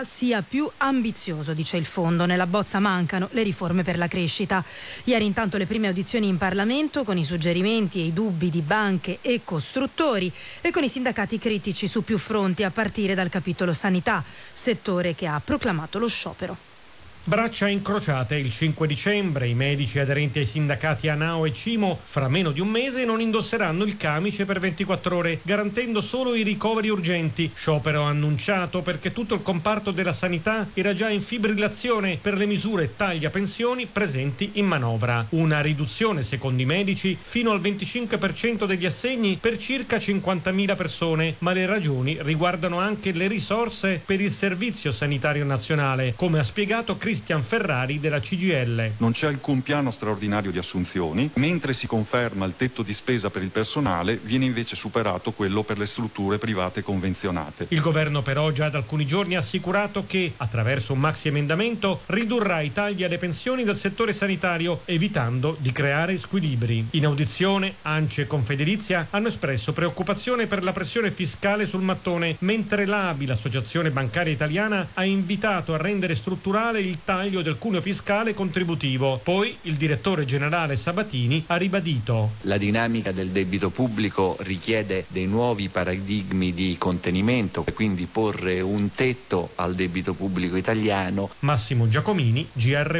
sia più ambizioso, dice il fondo. Nella bozza mancano le riforme per la crescita. Ieri intanto le prime audizioni in Parlamento con i suggerimenti e i dubbi di banche e costruttori e con i sindacati critici su più fronti, a partire dal capitolo sanità, settore che ha proclamato lo sciopero. Braccia incrociate il 5 dicembre, i medici aderenti ai sindacati ANAO e CIMO fra meno di un mese non indosseranno il camice per 24 ore, garantendo solo i ricoveri urgenti. Sciopero annunciato perché tutto il comparto della sanità era già in fibrillazione per le misure taglia pensioni presenti in manovra. Una riduzione, secondo i medici, fino al 25% degli assegni per circa 50.000 persone, ma le ragioni riguardano anche le risorse per il Servizio Sanitario Nazionale, come ha spiegato Cristian Ferrari della CGIL. Non c'è alcun piano straordinario di assunzioni, mentre si conferma il tetto di spesa per il personale, viene invece superato quello per le strutture private convenzionate. Il governo però già da alcuni giorni ha assicurato che, attraverso un maxi emendamento, ridurrà i tagli alle pensioni del settore sanitario, evitando di creare squilibri. In audizione, ANCI e Confedilizia hanno espresso preoccupazione per la pressione fiscale sul mattone, mentre l'ABI, l'Associazione Bancaria Italiana, ha invitato a rendere strutturale il taglio del cuneo fiscale contributivo. Poi il direttore generale Sabatini ha ribadito: la dinamica del debito pubblico richiede dei nuovi paradigmi di contenimento e quindi porre un tetto al debito pubblico italiano. Massimo Giacomini, GR